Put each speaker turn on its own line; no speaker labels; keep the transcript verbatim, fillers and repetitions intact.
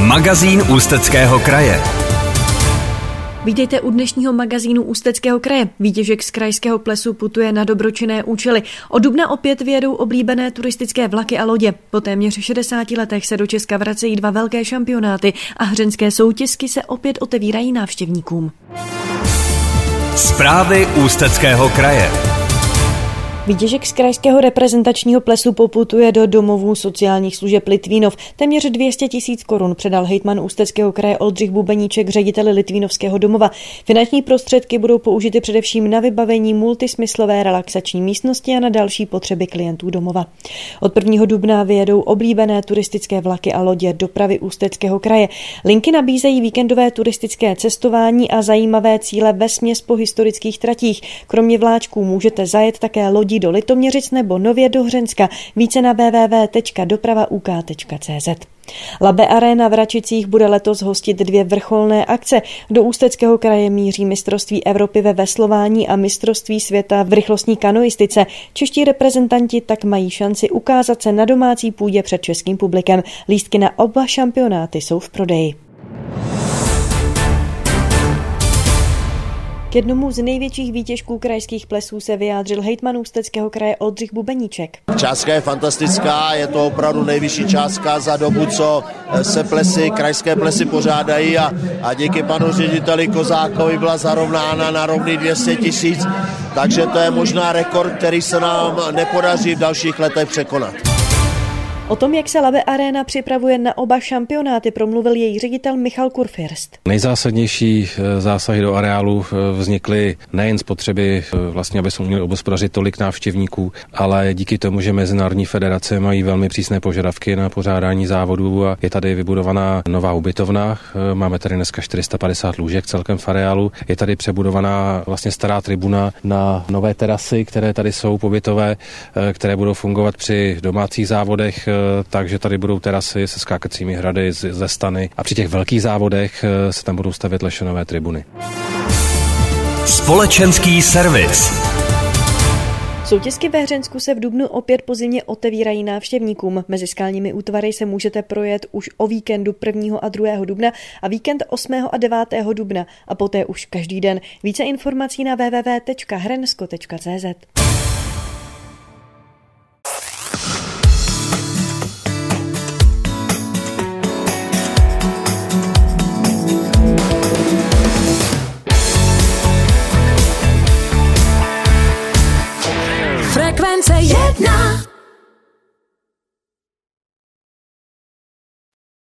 Magazín Ústeckého kraje.
Vítejte u dnešního magazínu Ústeckého kraje. Výtěžek z krajského plesu putuje na dobročinné účely. Od dubna opět vyjedou oblíbené turistické vlaky a lodě. Po téměř šedesáti letech se do Česka vracejí dva velké šampionáty a hřenské soutězky se opět otevírají návštěvníkům.
Zprávy Ústeckého kraje.
Výtěžek z krajského reprezentačního plesu poputuje do domovů sociálních služeb Litvínov. Téměř dvě stě tisíc korun předal hejtman Ústeckého kraje Oldřich Bubeníček řediteli Litvínovského domova. Finanční prostředky budou použity především na vybavení multismyslové relaxační místnosti a na další potřeby klientů domova. Od prvního dubna vyjedou oblíbené turistické vlaky a lodě dopravy Ústeckého kraje. Linky nabízejí víkendové turistické cestování a zajímavé cíle vesměs po historických tratích. Kromě vláčků můžete zajet také lodí do Litoměřic nebo nově do Hřenska. Více na w w w tečka doprava u k tečka c z. Labe Arena v Račicích bude letos hostit dvě vrcholné akce. Do Ústeckého kraje míří mistrovství Evropy ve veslování a mistrovství světa v rychlostní kanoistice. Čeští reprezentanti tak mají šanci ukázat se na domácí půdě před českým publikem. Lístky na oba šampionáty jsou v prodeji. K jednomu z největších výtěžků krajských plesů se vyjádřil hejtman Ústeckého kraje Oldřich Bubeníček.
Částka je fantastická, je to opravdu nejvyšší částka za dobu, co se plesy, krajské plesy pořádají a, a díky panu řediteli Kozákovi byla zarovnána na rovný dvě stě tisíc, takže to je možná rekord, který se nám nepodaří v dalších letech překonat.
O tom, jak se Labe Arena připravuje na oba šampionáty, promluvil její ředitel Michal Kurfürst.
Nejzásadnější zásahy do areálu vznikly nejen z potřeby, vlastně, aby jsme měli obhospodařit tolik návštěvníků, ale díky tomu, že mezinárodní federace mají velmi přísné požadavky na pořádání závodů a je tady vybudovaná nová ubytovna. Máme tady dneska čtyři sta padesát lůžek celkem v areálu. Je tady přebudovaná vlastně stará tribuna na nové terasy, které tady jsou pobytové, které budou fungovat při domácích závodech. Takže tady budou terasy se skákacími hrady ze stany a při těch velkých závodech se tam budou stavět lešenové tribuny.
Společenský servis.
Soutězky ve Hřensku se v dubnu opět po zimě otevírají návštěvníkům. Mezi skalními útvary se můžete projet už o víkendu prvního a druhého dubna a víkend osmého a devátého dubna a poté už každý den. Více informací na w w w tečka hrensko tečka c z.